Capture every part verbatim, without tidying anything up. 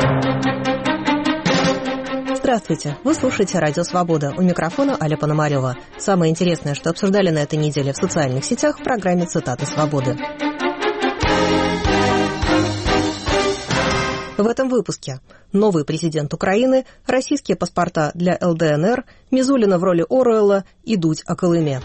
Здравствуйте! Вы слушаете «Радио Свобода». У микрофона Аля Пономарева. Самое интересное, что обсуждали на этой неделе в социальных сетях, в программе «Цитаты свободы». В этом выпуске новый президент Украины, российские паспорта для эл дэ эн эр, Мизулина в роли Оруэлла и Дудь о Колыме.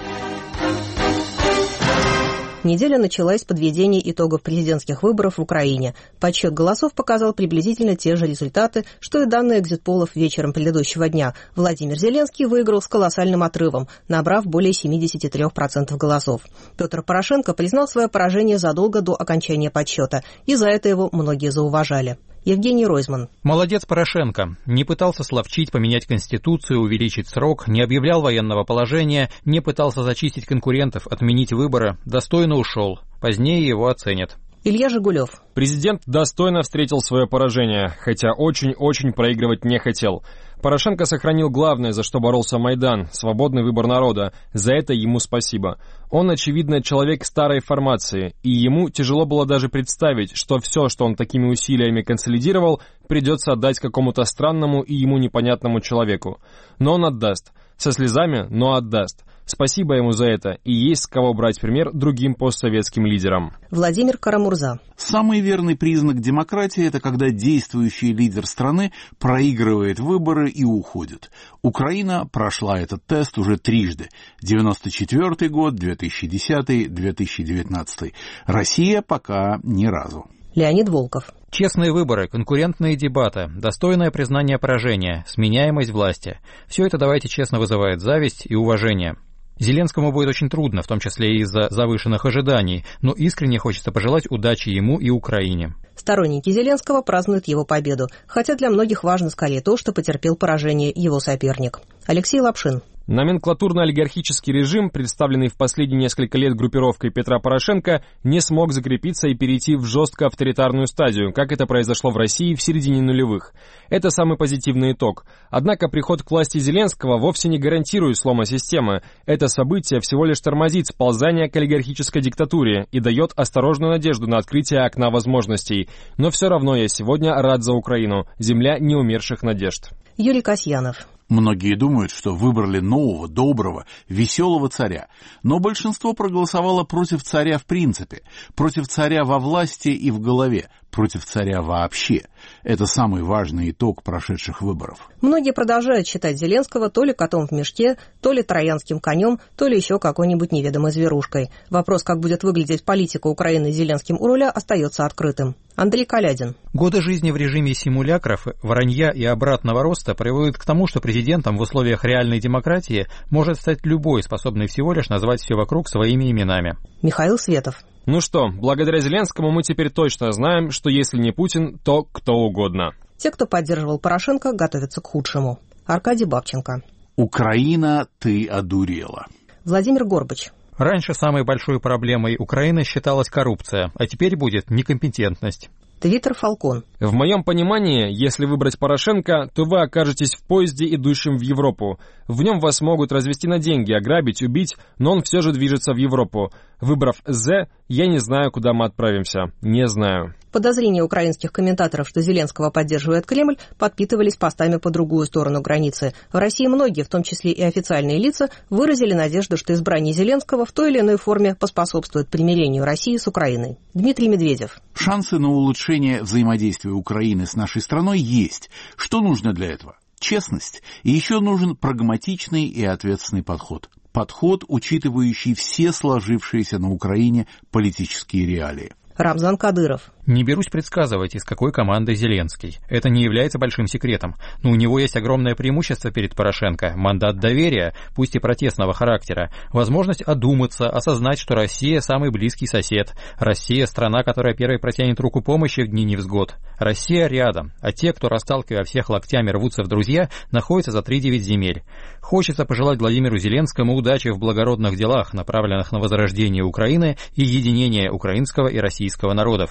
Неделя началась с подведения итогов президентских выборов в Украине. Подсчет голосов показал приблизительно те же результаты, что и данные экзит-полов вечером предыдущего дня. Владимир Зеленский выиграл с колоссальным отрывом, набрав более семьдесят три процента голосов. Петр Порошенко признал свое поражение задолго до окончания подсчета, и за это его многие зауважали. Евгений Ройзман. Молодец Порошенко. Не пытался словчить, поменять конституцию, увеличить срок, не объявлял военного положения, не пытался зачистить конкурентов, отменить выборы. Достойно ушел. Позднее его оценят. Илья Жигулев. Президент достойно встретил свое поражение, хотя очень-очень проигрывать не хотел. Порошенко сохранил главное, за что боролся Майдан – свободный выбор народа. За это ему спасибо. Он, очевидно, человек старой формации, и ему тяжело было даже представить, что все, что он такими усилиями консолидировал, придется отдать какому-то странному и ему непонятному человеку. Но он отдаст. Со слезами, но отдаст. Спасибо ему за это, и есть с кого брать пример другим постсоветским лидерам. Владимир Карамурза. Самый верный признак демократии – это когда действующий лидер страны проигрывает выборы и уходит. Украина прошла этот тест уже трижды – девяносто четвёртый год, две тысячи десятый, две тысячи девятнадцатый. Россия пока ни разу. Леонид Волков. Честные выборы, конкурентные дебаты, достойное признание поражения, сменяемость власти – все это, давайте честно, вызывает зависть и уважение. Зеленскому будет очень трудно, в том числе и из-за завышенных ожиданий, но искренне хочется пожелать удачи ему и Украине. Сторонники Зеленского празднуют его победу, хотя для многих важно скорее то, что потерпел поражение его соперник. Алексей Лапшин. Номенклатурно-олигархический режим, представленный в последние несколько лет группировкой Петра Порошенко, не смог закрепиться и перейти в жестко авторитарную стадию, как это произошло в России в середине нулевых. Это самый позитивный итог. Однако приход к власти Зеленского вовсе не гарантирует слома системы. Это событие всего лишь тормозит сползание к олигархической диктатуре и дает осторожную надежду на открытие окна возможностей. Но все равно я сегодня рад за Украину. Земля неумерших надежд. Юрий Касьянов. Многие думают, что выбрали нового, доброго, веселого царя. Но большинство проголосовало против царя в принципе, против царя во власти и в голове, против царя вообще. Это самый важный итог прошедших выборов. Многие продолжают считать Зеленского то ли котом в мешке, то ли троянским конем, то ли еще какой-нибудь неведомой зверушкой. Вопрос, как будет выглядеть политика Украины с Зеленским у руля, остается открытым. Андрей Калядин. Годы жизни в режиме симулякров, вранья и обратного роста приводят к тому, что президентом в условиях реальной демократии может стать любой, способный всего лишь назвать все вокруг своими именами. Михаил Светов. Ну что, благодаря Зеленскому мы теперь точно знаем, что если не Путин, то кто угодно. Те, кто поддерживал Порошенко, готовятся к худшему. Аркадий Бабченко. Украина, ты одурела. Владимир Горбач. Раньше самой большой проблемой Украины считалась коррупция, а теперь будет некомпетентность. Твиттер Фалкон. В моем понимании, если выбрать Порошенко, то вы окажетесь в поезде, идущем в Европу. В нем вас могут развести на деньги, ограбить, убить, но он все же движется в Европу. Выбрав «З», я не знаю, куда мы отправимся. Не знаю. Подозрения украинских комментаторов, что Зеленского поддерживает Кремль, подпитывались постами по другую сторону границы. В России многие, в том числе и официальные лица, выразили надежду, что избрание Зеленского в той или иной форме поспособствует примирению России с Украиной. Дмитрий Медведев. Шансы на улучшение взаимодействия Украины с нашей страной есть. Что нужно для этого? Честность. И еще нужен прагматичный и ответственный подход. Подход, учитывающий все сложившиеся на Украине политические реалии. Рамзан Кадыров. Не берусь предсказывать, из какой команды Зеленский. Это не является большим секретом. Но у него есть огромное преимущество перед Порошенко. Мандат доверия, пусть и протестного характера. Возможность одуматься, осознать, что Россия – самый близкий сосед. Россия – страна, которая первой протянет руку помощи в дни невзгод. Россия рядом, а те, кто, расталкивая всех локтями, рвутся в друзья, находятся за три-девять земель. Хочется пожелать Владимиру Зеленскому удачи в благородных делах, направленных на возрождение Украины и единение украинского и российского народов. Если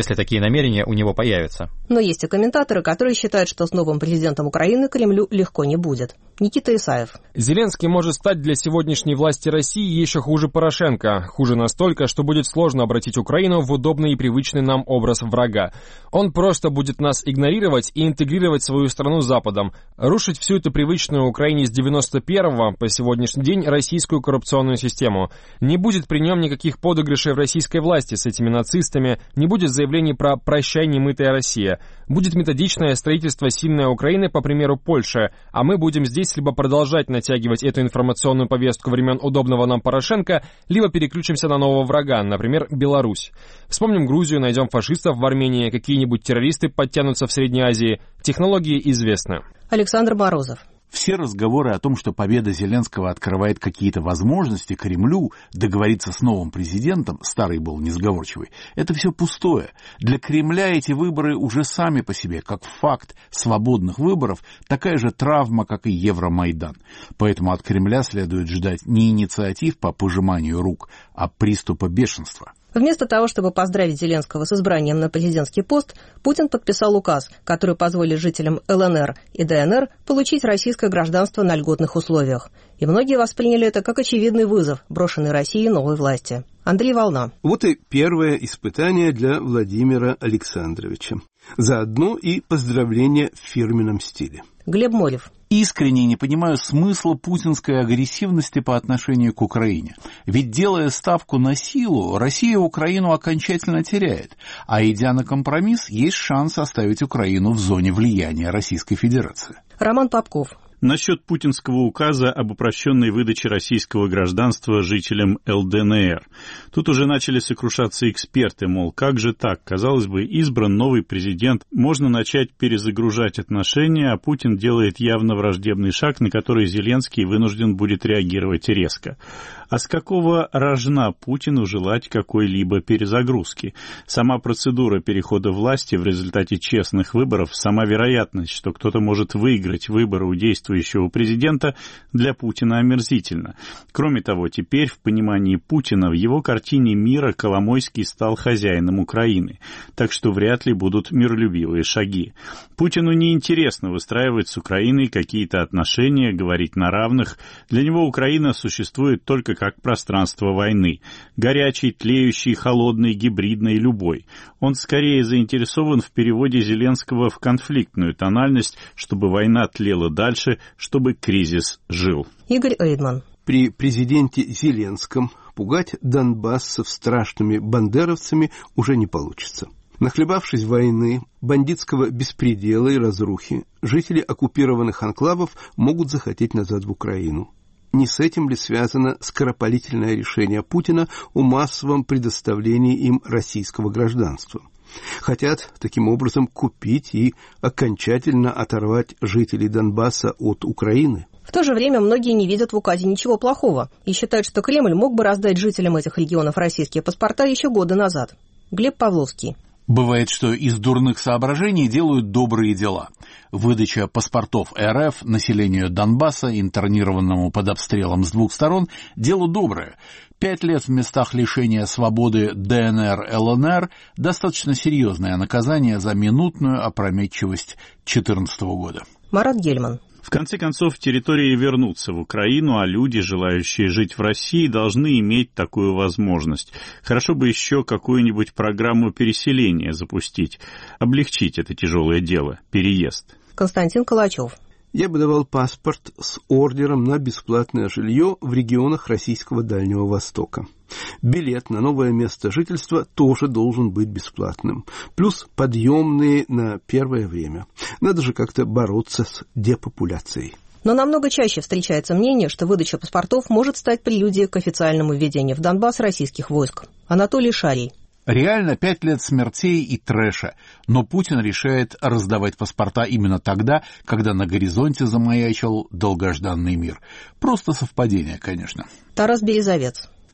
если такие намерения у него появятся. Но есть и комментаторы, которые считают, что с новым президентом Украины Кремлю легко не будет. Никита Исаев. Зеленский может стать для сегодняшней власти России еще хуже Порошенко. Хуже настолько, что будет сложно обратить Украину в удобный и привычный нам образ врага. Он просто будет нас игнорировать и интегрировать свою страну с Западом, рушить всю эту привычную Украине с девяносто первого по сегодняшний день российскую коррупционную систему. Не будет при нем никаких подыгрышей в российской власти с этими нацистами, не будет заявлений про «прощай, немытая Россия». Будет методичное строительство сильной Украины по примеру Польши, а мы будем здесь либо продолжать натягивать эту информационную повестку времен удобного нам Порошенко, либо переключимся на нового врага, например, Беларусь. Вспомним Грузию, найдем фашистов в Армении, какие-нибудь террористы подтянутся в Средней Азии. Технологии известны. Александр Морозов. Все разговоры о том, что победа Зеленского открывает какие-то возможности Кремлю договориться с новым президентом, старый был несговорчивый, это все пустое. Для Кремля эти выборы уже сами по себе, как факт свободных выборов, такая же травма, как и Евромайдан. Поэтому от Кремля следует ждать не инициатив по пожиманию рук, а приступа бешенства. Вместо того, чтобы поздравить Зеленского с избранием на президентский пост, Путин подписал указ, который позволит жителям эл эн эр и дэ эн эр получить российское гражданство на льготных условиях. И многие восприняли это как очевидный вызов, брошенный России новой власти. Андрей Волна. Вот и первое испытание для Владимира Александровича. Заодно и поздравление в фирменном стиле. Глеб Морев. Искренне не понимаю смысла путинской агрессивности по отношению к Украине. Ведь, делая ставку на силу, Россия Украину окончательно теряет, а идя на компромисс, есть шанс оставить Украину в зоне влияния Российской Федерации. Роман Попков. Насчет путинского указа об упрощенной выдаче российского гражданства жителям эл дэ эн эр. Тут уже начали сокрушаться эксперты, мол, как же так? Казалось бы, избран новый президент, можно начать перезагружать отношения, а Путин делает явно враждебный шаг, на который Зеленский вынужден будет реагировать резко. А с какого рожна Путину желать какой-либо перезагрузки? Сама процедура перехода власти в результате честных выборов, сама вероятность, что кто-то может выиграть выборы у действующего президента, для Путина омерзительна. Кроме того, теперь в понимании Путина в его картине мира Коломойский стал хозяином Украины, так что вряд ли будут миролюбивые шаги. Путину неинтересно выстраивать с Украиной какие-то отношения, говорить на равных. Для него Украина существует только как пространство войны. Горячий, тлеющий, холодный, гибридный, любой. Он скорее заинтересован в переводе Зеленского в конфликтную тональность, чтобы война тлела дальше, чтобы кризис жил. Игорь Эйдман. При президенте Зеленском пугать донбассов страшными бандеровцами уже не получится. Нахлебавшись войны, бандитского беспредела и разрухи, жители оккупированных анклавов могут захотеть назад в Украину. Не с этим ли связано скоропалительное решение Путина о массовом предоставлении им российского гражданства? Хотят таким образом купить и окончательно оторвать жителей Донбасса от Украины? В то же время многие не видят в указе ничего плохого и считают, что Кремль мог бы раздать жителям этих регионов российские паспорта еще годы назад. Глеб Павловский. Бывает, что из дурных соображений делают добрые дела. Выдача паспортов эр эф населению Донбасса, интернированному под обстрелом с двух сторон, дело доброе. Пять лет в местах лишения свободы дэ эн эр эл эн эр – достаточно серьезное наказание за минутную опрометчивость две тысячи четырнадцатого года. Марат Гельман. В конце концов, территории вернутся в Украину, а люди, желающие жить в России, должны иметь такую возможность. Хорошо бы еще какую-нибудь программу переселения запустить, облегчить это тяжелое дело, переезд. Константин Калачев. Я бы давал паспорт с ордером на бесплатное жилье в регионах российского Дальнего Востока. Билет на новое место жительства тоже должен быть бесплатным. Плюс подъемные на первое время. Надо же как-то бороться с депопуляцией. Но намного чаще встречается мнение, что выдача паспортов может стать прелюдией к официальному введению в Донбасс российских войск. Анатолий Шарий. Реально пять лет смертей и трэша, но Путин решает раздавать паспорта именно тогда, когда на горизонте замаячил долгожданный мир. Просто совпадение, конечно. Тарас Березовец.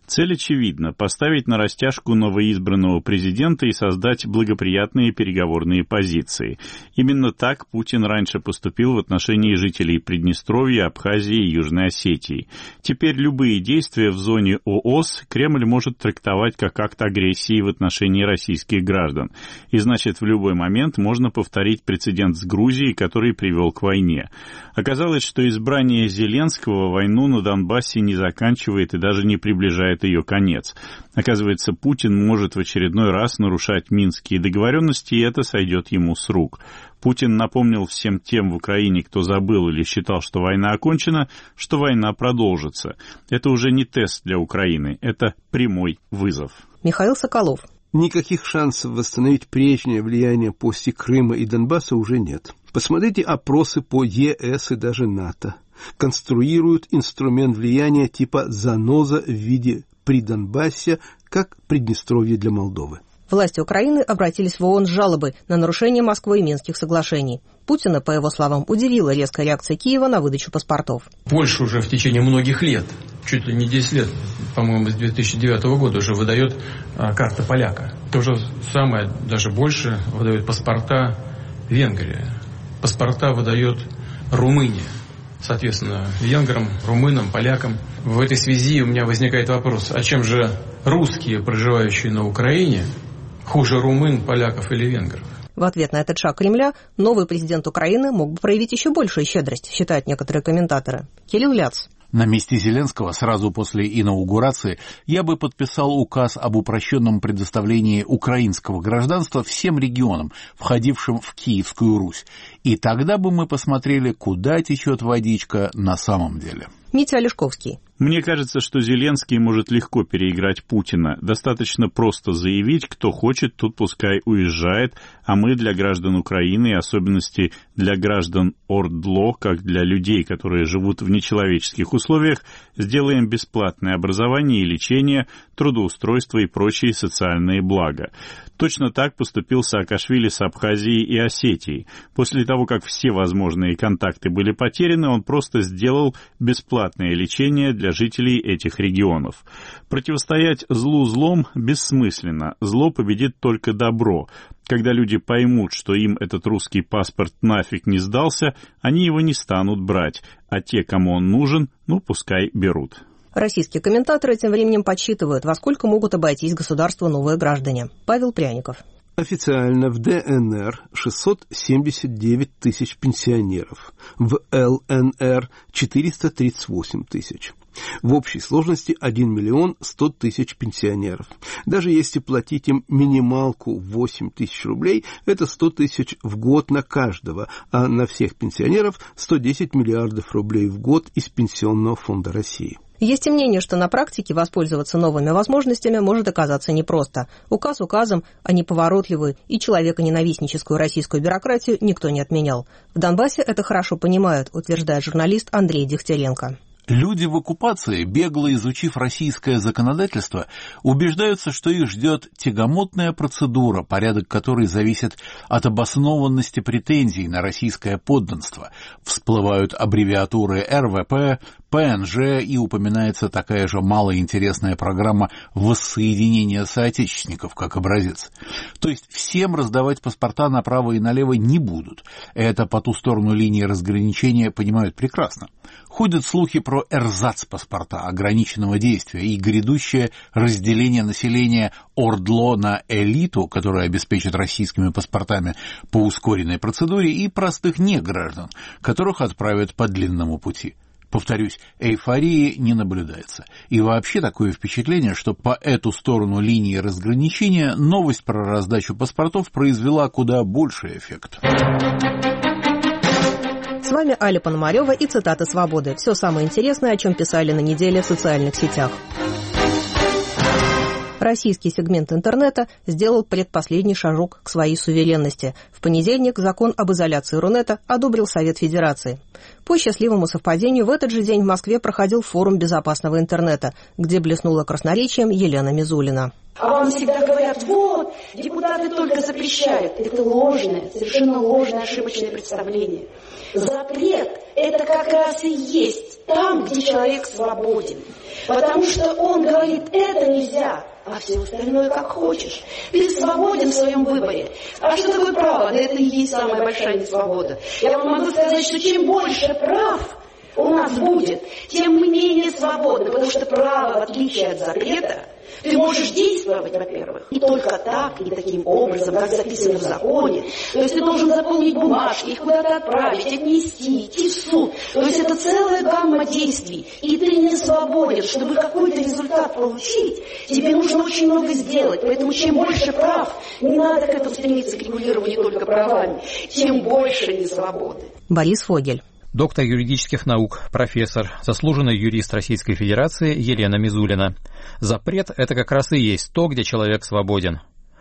Цель очевидна – поставить на растяжку новоизбранного президента и создать благоприятные переговорные позиции. Именно так Путин раньше поступил в отношении жителей Приднестровья, Абхазии и Южной Осетии. Теперь любые действия в зоне ООС Кремль может трактовать как акт агрессии в отношении российских граждан. И значит, в любой момент можно повторить прецедент с Грузией, который привел к войне. Оказалось, что избрание Зеленского войну на Донбассе не заканчивает и даже не приближает ее конец. Оказывается, Путин может в очередной раз нарушать минские договоренности, и это сойдет ему с рук. Путин напомнил всем тем в Украине, кто забыл или считал, что война окончена, что война продолжится. Это уже не тест для Украины, это прямой вызов. Михаил Соколов. Никаких шансов восстановить прежнее влияние после Крыма и Донбасса уже нет. Посмотрите опросы по ЕС и даже НАТО. Конструируют инструмент влияния типа заноза в виде Придонбасса, как Приднестровье для Молдовы. Власти Украины обратились в ООН с жалобой на нарушение Москвы и Минских соглашений. Путина, по его словам, удивила резкая реакция Киева на выдачу паспортов. Польша уже в течение многих лет, чуть ли не десять лет, по-моему, с две тысячи девятого года уже выдает а, карта поляка. То же самое, даже больше, выдает паспорта Венгрия. Паспорта выдает Румыния. Соответственно, венграм, румынам, полякам. В этой связи у меня возникает вопрос, а чем же русские, проживающие на Украине, хуже румын, поляков или венгров? В ответ на этот шаг Кремля новый президент Украины мог бы проявить еще большую щедрость, считают некоторые комментаторы. Кирилл Ляц. На месте Зеленского сразу после инаугурации я бы подписал указ об упрощенном предоставлении украинского гражданства всем регионам, входившим в Киевскую Русь. И тогда бы мы посмотрели, куда течет водичка на самом деле. Митя Олешковский. Мне кажется, что Зеленский может легко переиграть Путина. Достаточно просто заявить, кто хочет, тот пускай уезжает, а мы для граждан Украины, и особенности для граждан ОРДЛО, как для людей, которые живут в нечеловеческих условиях, сделаем бесплатное образование и лечение, трудоустройство и прочие социальные блага. Точно так поступил Саакашвили с Абхазией и Осетией. После того, как все возможные контакты были потеряны, он просто сделал бесплатное лечение для жителей этих регионов. Противостоять злу злом бессмысленно. Зло победит только добро. Когда люди поймут, что им этот русский паспорт нафиг не сдался, они его не станут брать, а те, кому он нужен, ну, пускай берут. Российские комментаторы тем временем подсчитывают, во сколько могут обойтись государству новые граждане. Павел Пряников. Официально в ДНР шестьсот семьдесят девять тысяч пенсионеров, в ЛНР четыреста тридцать восемь тысяч. В общей сложности один миллион сто тысяч пенсионеров. Даже если платить им минималку восемь тысяч рублей, это сто тысяч в год на каждого, а на всех пенсионеров сто десять миллиардов рублей в год из Пенсионного фонда России. Есть и мнение, что на практике воспользоваться новыми возможностями может оказаться непросто. Указ указом, а неповоротливую и человеконенавистническую российскую бюрократию никто не отменял. В Донбассе это хорошо понимают, утверждает журналист Андрей Дегтяренко. Люди в оккупации, бегло изучив российское законодательство, убеждаются, что их ждет тягомотная процедура, порядок которой зависит от обоснованности претензий на российское подданство. Всплывают аббревиатуры эр вэ пэ, пэ эн жэ и упоминается такая же малоинтересная программа воссоединения соотечественников как образец. То есть всем раздавать паспорта направо и налево не будут. Это по ту сторону линии разграничения понимают прекрасно. Ходят слухи про эрзац-паспорта ограниченного действия и грядущее разделение населения ОРДЛО на элиту, которая обеспечит российскими паспортами по ускоренной процедуре, и простых неграждан, которых отправят по длинному пути. Повторюсь, эйфории не наблюдается. И вообще такое впечатление, что по эту сторону линии разграничения новость про раздачу паспортов произвела куда больший эффект. С вами Аля Пономарева и цитаты «Свободы». Все самое интересное, о чем писали на неделе в социальных сетях. Российский сегмент интернета сделал предпоследний шажок к своей суверенности. В понедельник закон об изоляции Рунета одобрил Совет Федерации. По счастливому совпадению, в этот же день в Москве проходил форум безопасного интернета, где блеснула красноречием Елена Мизулина. А вам всегда говорят, вот, депутаты только запрещают. Это ложное, совершенно ложное, ошибочное представление. Запрет – это как раз и есть там, где человек свободен. Потому что он говорит, это нельзя, а все остальное как хочешь. Ты свободен в своем выборе. А что такое право? Да это и есть самая большая несвобода. Я вам могу сказать, что чем больше прав у нас будет, тем мы менее свободны. Потому что право, в отличие от запрета, ты можешь действовать, во-первых, и только так, и таким образом, как записано в законе. То есть ты должен заполнить бумажки, их куда-то отправить, отнести, идти в суд. То есть это целая гамма действий. И ты не свободен. Чтобы какой-то результат получить, тебе нужно очень много сделать. Поэтому чем больше прав, не надо к этому стремиться, к регулированию только правами, тем больше несвободы. Борис Фогель. Доктор юридических наук, профессор, заслуженный юрист Российской Федерации Елена Мизулина. Запрет – это как раз и есть то, где человек свободен.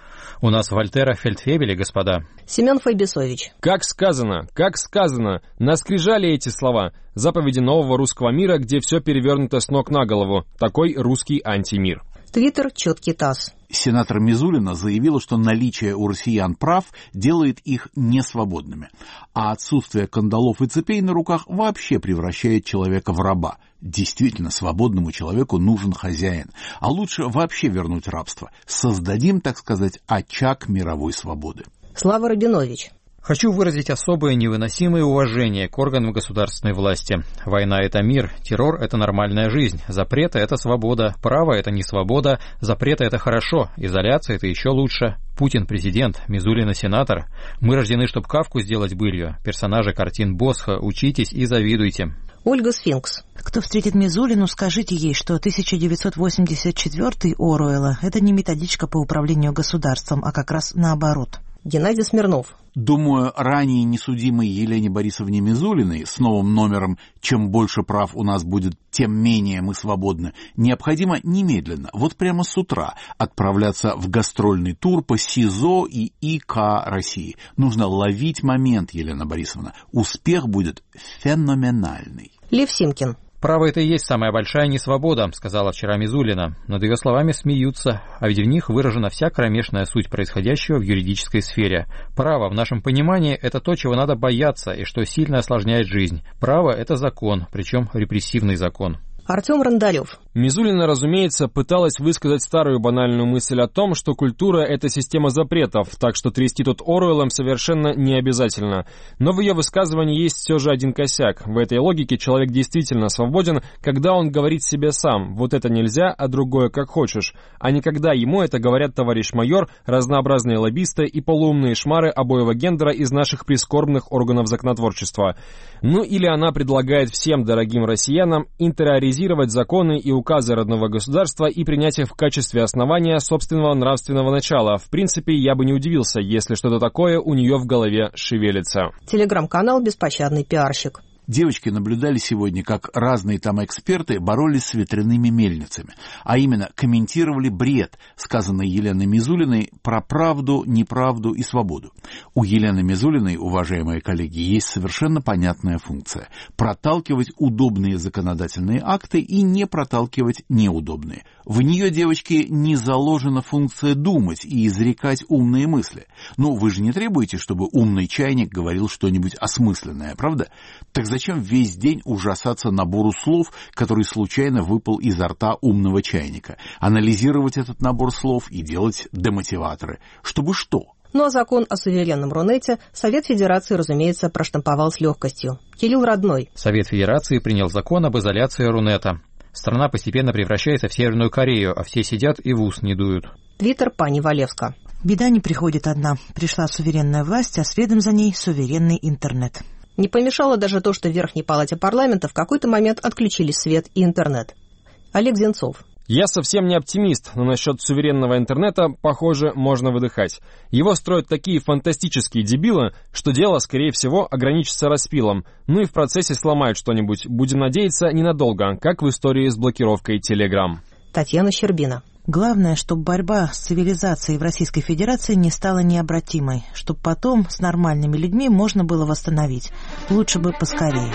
У нас Вольтера в фельдфебеле, господа. Семен Файбисович. Как сказано, как сказано, наскрижали эти слова. Заповеди нового русского мира, где все перевернуто с ног на голову. Такой русский антимир. Твиттер «Четкий таз». Сенатор Мизулина заявила, что наличие у россиян прав делает их несвободными, а отсутствие кандалов и цепей на руках вообще превращает человека в раба. Действительно, свободному человеку нужен хозяин, а лучше вообще вернуть рабство. Создадим, так сказать, очаг мировой свободы. Слава Рабинович. Хочу выразить особое невыносимое уважение к органам государственной власти. Война – это мир, террор – это нормальная жизнь, запреты – это свобода, право – это не свобода, запреты – это хорошо, изоляция – это еще лучше. Путин – президент, Мизулина – сенатор. Мы рождены, чтобы Кафку сделать былью. Персонажи картин Босха, учитесь и завидуйте. Ольга Сфинкс. Кто встретит Мизулину, скажите ей, что тысяча девятьсот восемьдесят четвёртый Оруэлла – это не методичка по управлению государством, а как раз наоборот. Геннадий Смирнов. Думаю, ранее несудимой Елене Борисовне Мизулиной с новым номером «Чем больше прав у нас будет, тем менее мы свободны» необходимо немедленно, вот прямо с утра, отправляться в гастрольный тур по СИЗО и ИК России. Нужно ловить момент, Елена Борисовна. Успех будет феноменальный. Лев Симкин. «Право – это и есть самая большая несвобода», – сказала вчера Мизулина. Над ее словами смеются, а ведь в них выражена вся кромешная суть происходящего в юридической сфере. Право, в нашем понимании, это то, чего надо бояться и что сильно осложняет жизнь. Право – это закон, причем репрессивный закон. Артем Рандалев. Мизулина, разумеется, пыталась высказать старую банальную мысль о том, что культура – это система запретов, так что трясти тут Оруэллом совершенно не обязательно. Но в ее высказывании есть все же один косяк. В этой логике человек действительно свободен, когда он говорит себе сам «вот это нельзя, а другое как хочешь», а не когда ему это говорят товарищ майор, разнообразные лоббисты и полуумные шмары обоего гендера из наших прискорбных органов законотворчества. Ну или она предлагает всем дорогим россиянам интериоризировать законы и указы родного государства и принять их в качестве основания собственного нравственного начала. В принципе, я бы не удивился, если что-то такое у нее в голове шевелится. Телеграм-канал «Беспощадный пиарщик». Девочки наблюдали сегодня, как разные там эксперты боролись с ветряными мельницами, а именно комментировали бред, сказанный Еленой Мизулиной про правду, неправду и свободу. У Елены Мизулиной, уважаемые коллеги, есть совершенно понятная функция – проталкивать удобные законодательные акты и не проталкивать неудобные. В нее, девочки, не заложена функция думать и изрекать умные мысли. Ну, вы же не требуете, чтобы умный чайник говорил что-нибудь осмысленное, правда? Так зачем весь день ужасаться набору слов, который случайно выпал изо рта умного чайника? Анализировать этот набор слов и делать демотиваторы. Чтобы что? Ну а закон о суверенном Рунете Совет Федерации, разумеется, проштамповал с легкостью. Кирилл Родной. Совет Федерации принял закон об изоляции Рунета. Страна постепенно превращается в Северную Корею, а все сидят и в ус не дуют. Твиттер Пани Валевска. Беда не приходит одна. Пришла суверенная власть, а следом за ней суверенный интернет. Не помешало даже то, что в Верхней Палате парламента в какой-то момент отключили свет и интернет. Олег Зенцов. Я совсем не оптимист, но насчет суверенного интернета, похоже, можно выдыхать. Его строят такие фантастические дебилы, что дело, скорее всего, ограничится распилом. Ну и в процессе сломают что-нибудь. Будем надеяться, ненадолго, как в истории с блокировкой Telegram. Татьяна Щербина. Главное, чтобы борьба с цивилизацией в Российской Федерации не стала необратимой, чтобы потом с нормальными людьми можно было восстановить. Лучше бы поскорее.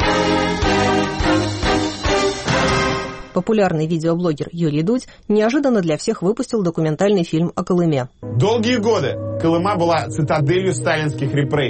Популярный видеоблогер Юрий Дудь неожиданно для всех выпустил документальный фильм о Колыме. Долгие годы Колыма была цитаделью сталинских репрессий.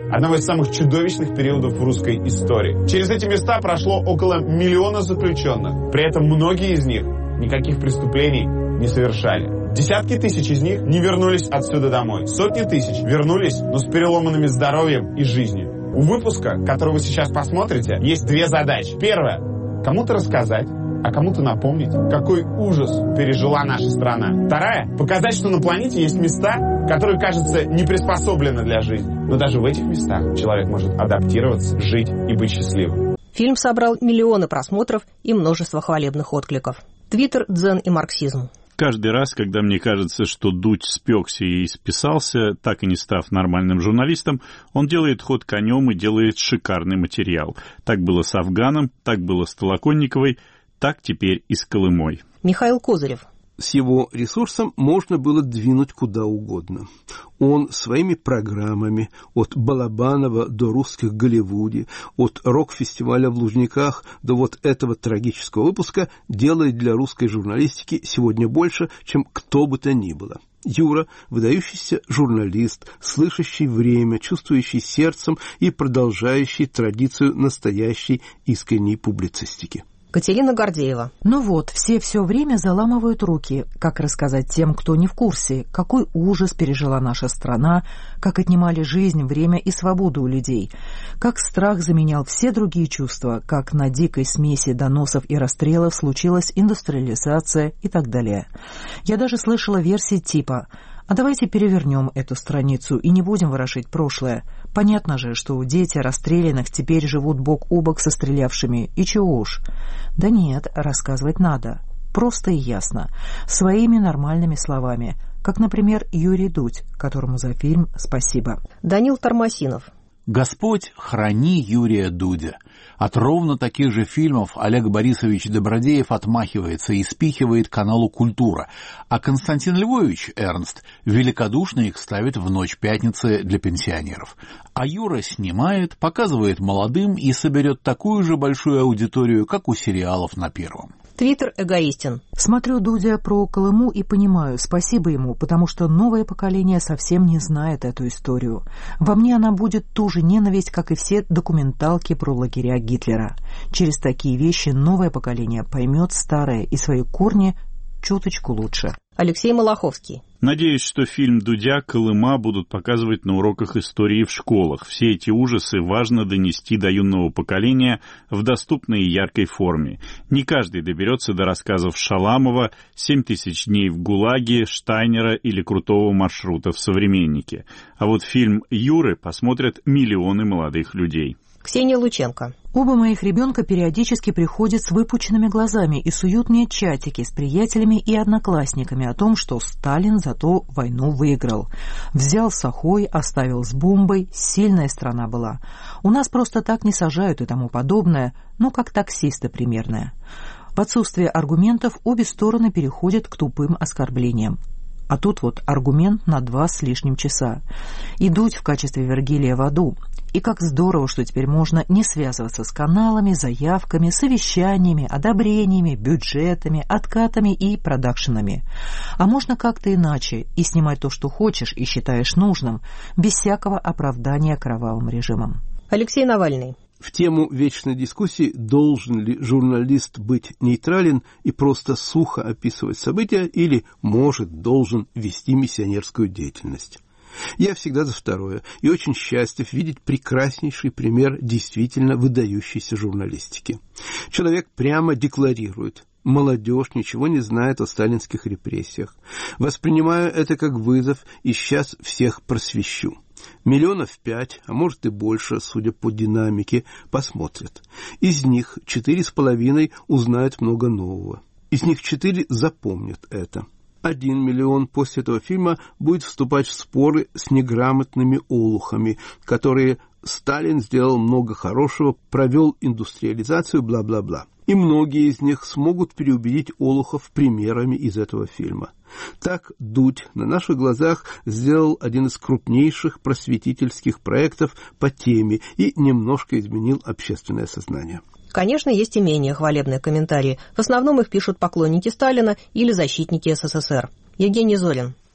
одного из самых чудовищных периодов в русской истории. Через эти места прошло около миллиона заключенных. При этом многие из них никаких преступлений не совершали. Десятки тысяч из них не вернулись отсюда домой. Сотни тысяч вернулись, но с переломанными здоровьем и жизнью. У выпуска, который вы сейчас посмотрите, есть две задачи. Первая – кому-то рассказать, а кому-то напомнить, какой ужас пережила наша страна. Вторая – показать, что на планете есть места, которые, кажется, не приспособлены для жизни. Но даже в этих местах человек может адаптироваться, жить и быть счастливым. Фильм собрал миллионы просмотров и множество хвалебных откликов. Твиттер, дзен и марксизм. Каждый раз, когда мне кажется, что Дудь спекся и списался, так и не став нормальным журналистом, он делает ход конем и делает шикарный материал. Так было с Афганом, так было с Толоконниковой, так теперь и с Колымой. Михаил Козырев. С его ресурсом можно было двинуть куда угодно. Он своими программами от Балабанова до русских Голливуде, от рок-фестиваля в Лужниках до вот этого трагического выпуска делает для русской журналистики сегодня больше, чем кто бы то ни было. Юра – выдающийся журналист, слышащий время, чувствующий сердцем и продолжающий традицию настоящей искренней публицистики. Катерина Гордеева. Ну вот, все все время заламывают руки, как рассказать тем, кто не в курсе, какой ужас пережила наша страна, как отнимали жизнь, время и свободу у людей, как страх заменял все другие чувства, как на дикой смеси доносов и расстрелов случилась индустриализация и так далее. Я даже слышала версии типа «А давайте перевернем эту страницу и не будем ворошить прошлое. Понятно же, что дети расстрелянных теперь живут бок о бок со стрелявшими, и чего уж». Да нет, рассказывать надо. Просто и ясно. Своими нормальными словами. Как, например, Юрий Дудь, которому за фильм спасибо. Данил Тормосинов. Господь храни Юрия Дудя. От ровно таких же фильмов Олег Борисович Добродеев отмахивается и спихивает каналу «Культура», а Константин Львович Эрнст великодушно их ставит в ночь пятницы для пенсионеров. А Юра снимает, показывает молодым и соберет такую же большую аудиторию, как у сериалов на Первом. Твиттер эгоистен. Смотрю Дудя про Колыму и понимаю, спасибо ему, потому что новое поколение совсем не знает эту историю. Во мне она будет ту же ненависть, как и все документалки про лагеря Гитлера. Через такие вещи новое поколение поймет старое и свои корни чуточку лучше. Алексей Малаховский. Надеюсь, что фильм Дудя «Колыма» будут показывать на уроках истории в школах. Все эти ужасы важно донести до юного поколения в доступной и яркой форме. Не каждый доберется до рассказов Шаламова, «Семь тысяч дней в ГУЛАГе», Штайнера или «Крутого маршрута» в «Современнике». А вот фильм Юры посмотрят миллионы молодых людей. Ксения Лученко. Оба моих ребенка периодически приходят с выпученными глазами и суют мне чатики с приятелями и одноклассниками о том, что Сталин зато войну выиграл. Взял с Охой, оставил с бомбой, сильная страна была. У нас просто так не сажают и тому подобное, ну как таксисты примерное. В отсутствие аргументов обе стороны переходят к тупым оскорблениям. А тут вот аргумент на два с лишним часа. И Дудь в качестве Вергилия в аду. И как здорово, что теперь можно не связываться с каналами, заявками, совещаниями, одобрениями, бюджетами, откатами и продакшенами. А можно как-то иначе и снимать то, что хочешь и считаешь нужным, без всякого оправдания кровавым режимом. Алексей Навальный. В тему вечной дискуссии, должен ли журналист быть нейтрален и просто сухо описывать события, или может, должен вести миссионерскую деятельность. Я всегда за второе и очень счастлив видеть прекраснейший пример действительно выдающейся журналистики. Человек прямо декларирует: молодежь ничего не знает о сталинских репрессиях. Воспринимаю это как вызов и сейчас всех просвещу. Миллионов пять, а может и больше, судя по динамике, посмотрят. Из них четыре с половиной узнают много нового. Из них четыре запомнят это. Один миллион после этого фильма будет вступать в споры с неграмотными олухами, которые Сталин сделал много хорошего, провел индустриализацию, бла-бла-бла. И многие из них смогут переубедить олухов примерами из этого фильма. Так Дудь на наших глазах сделал один из крупнейших просветительских проектов по теме и немножко изменил общественное сознание. Конечно, есть и менее хвалебные комментарии. В основном их пишут поклонники Сталина или защитники СССР. Евгений Зорин.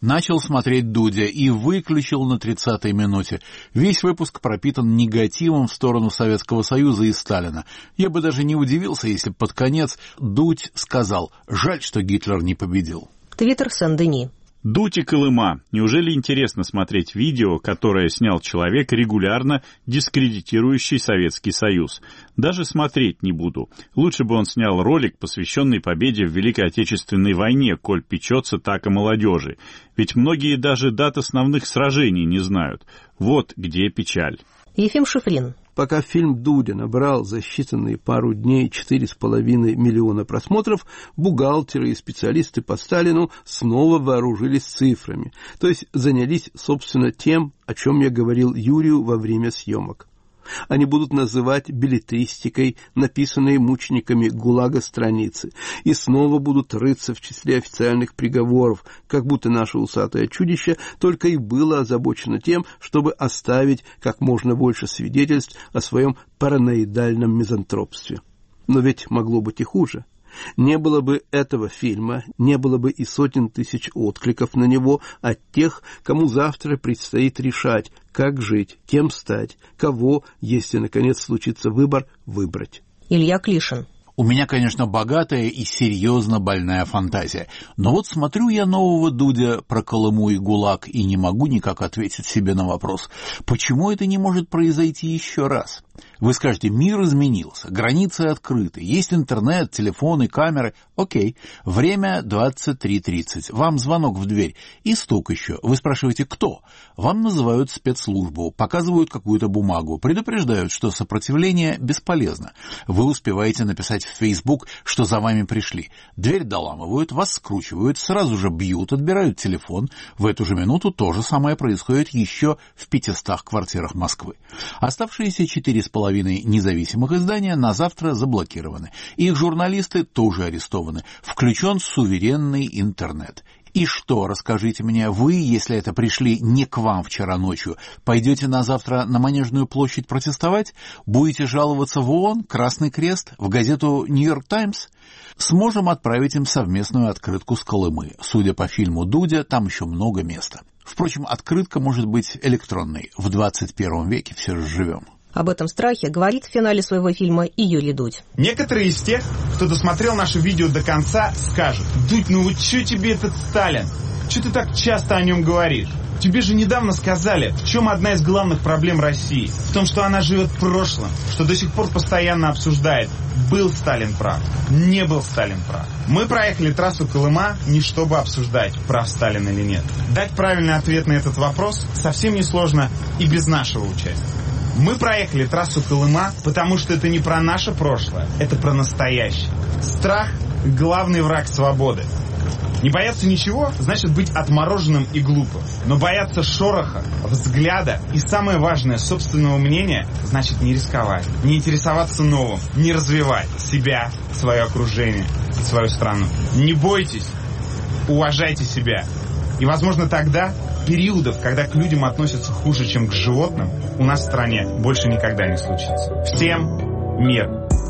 Начал смотреть Дудя и выключил на тридцатой минуте. Весь выпуск пропитан негативом в сторону Советского Союза и Сталина. Я бы даже не удивился, если под конец Дудь сказал: «Жаль, что Гитлер не победил». Твиттер Сен-Дени. Дудь и Колыма. Неужели интересно смотреть видео, которое снял человек, регулярно дискредитирующий Советский Союз? Даже смотреть не буду. Лучше бы он снял ролик, посвященный победе в Великой Отечественной войне, коль печется так о молодежи. Ведь многие даже дат основных сражений не знают. Вот где печаль. Ефим Шифрин. Пока фильм «Дудя» набрал за считанные пару дней четыре с половиной миллиона просмотров, бухгалтеры и специалисты по Сталину снова вооружились цифрами, то есть занялись, собственно, тем, о чем я говорил Юрию во время съемок. Они будут называть беллетристикой написанные мучениками ГУЛАГа страницы и снова будут рыться в числе официальных приговоров, как будто наше усатое чудище только и было озабочено тем, чтобы оставить как можно больше свидетельств о своем параноидальном мизантропстве. Но ведь могло быть и хуже. Не было бы этого фильма, не было бы и сотен тысяч откликов на него от тех, кому завтра предстоит решать, как жить, кем стать, кого, если наконец случится выбор, выбрать. Илья Клишин. У меня, конечно, богатая и серьезно больная фантазия. Но вот смотрю я нового Дудя про Колыму и ГУЛАГ и не могу никак ответить себе на вопрос, почему это не может произойти еще раз? Вы скажете, мир изменился, границы открыты, есть интернет, телефоны, камеры. Окей, время двадцать три тридцать, вам звонок в дверь и стук еще. Вы спрашиваете, кто? Вам называют спецслужбу, показывают какую-то бумагу, предупреждают, что сопротивление бесполезно. Вы успеваете написать в Facebook, что за вами пришли. Дверь доламывают, вас скручивают, сразу же бьют, отбирают телефон. В эту же минуту то же самое происходит еще в пятистах квартирах Москвы. Оставшиеся четыре с половиной независимых издания на завтра заблокированы. Их журналисты тоже арестованы. Включен суверенный интернет. И что, расскажите мне, вы, если это пришли не к вам вчера ночью, пойдете на завтра на Манежную площадь протестовать? Будете жаловаться в ООН, Красный Крест, в газету «Нью-Йорк Таймс»? Сможем отправить им совместную открытку с Колымы. Судя по фильму Дудя, там еще много места. Впрочем, открытка может быть электронной. В двадцать первом веке все же живем. Об этом страхе говорит в финале своего фильма и Юрий Дудь. Некоторые из тех, кто досмотрел наше видео до конца, скажут: «Дудь, ну вот что тебе этот Сталин? Что ты так часто о нем говоришь? Тебе же недавно сказали, в чем одна из главных проблем России. В том, что она живет прошлым, что до сих пор постоянно обсуждает, был Сталин прав, не был Сталин прав». Мы проехали трассу Колыма не чтобы обсуждать, прав Сталин или нет. Дать правильный ответ на этот вопрос совсем несложно и без нашего участия. Мы проехали трассу Колыма, потому что это не про наше прошлое, это про настоящее. Страх – главный враг свободы. Не бояться ничего – значит быть отмороженным и глупым. Но бояться шороха, взгляда и, самое важное, собственного мнения – значит не рисковать, не интересоваться новым, не развивать себя, свое окружение и свою страну. Не бойтесь, уважайте себя. И, возможно, тогда периодов, когда к людям относятся хуже, чем к животным, у нас в стране больше никогда не случится. Всем мир!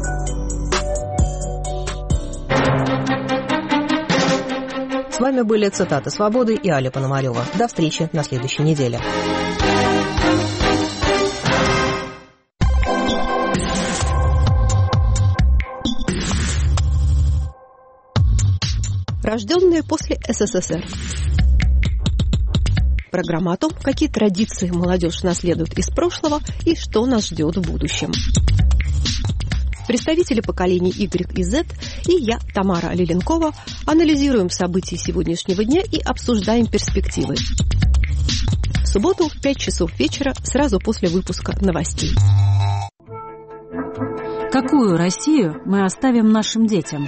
С вами были цитаты «Свободы» и Аля Пономарева. До встречи на следующей неделе. Рожденные после СССР. Программа о том, какие традиции молодежь наследует из прошлого и что нас ждет в будущем. Представители поколений Y и Z и я, Тамара Лиленкова, анализируем события сегодняшнего дня и обсуждаем перспективы. В субботу в пять часов вечера, сразу после выпуска новостей. Какую Россию мы оставим нашим детям?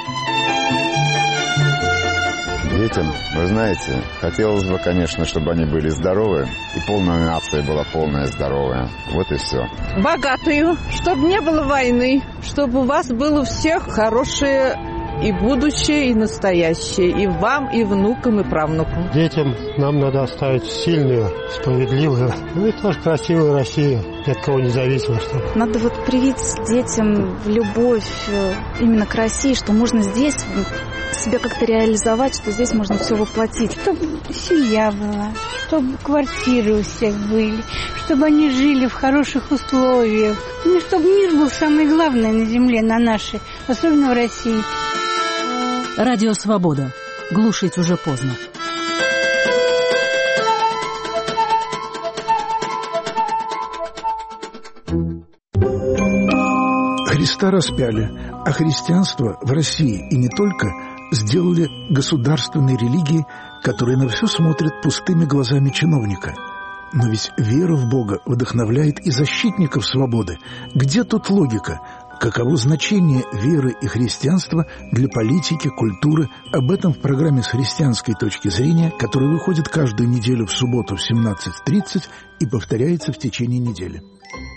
Детям, вы знаете, хотелось бы, конечно, чтобы они были здоровы, и полная нация была полная здоровая. Вот и все. Богатую, чтобы не было войны, чтобы у вас было у всех хорошее и будущее, и настоящее, и вам, и внукам, и правнукам. Детям нам надо оставить сильную, справедливую, ну и тоже красивую Россию, ни от кого независимо. Что... Надо вот привить детям любовь именно к России, что можно здесь себя как-то реализовать, что здесь можно все воплотить. Чтобы семья была, чтобы квартиры у всех были, чтобы они жили в хороших условиях. Ну, чтобы мир был самое главное на земле, на нашей, особенно в России. Радио «Свобода». Глушить уже поздно. Христа распяли, а христианство в России и не только сделали государственной религией, которая на все смотрит пустыми глазами чиновника. Но ведь вера в Бога вдохновляет и защитников свободы. Где тут логика? Каково значение веры и христианства для политики, культуры? Об этом в программе «С христианской точки зрения», которая выходит каждую неделю в субботу в семнадцать тридцать и повторяется в течение недели.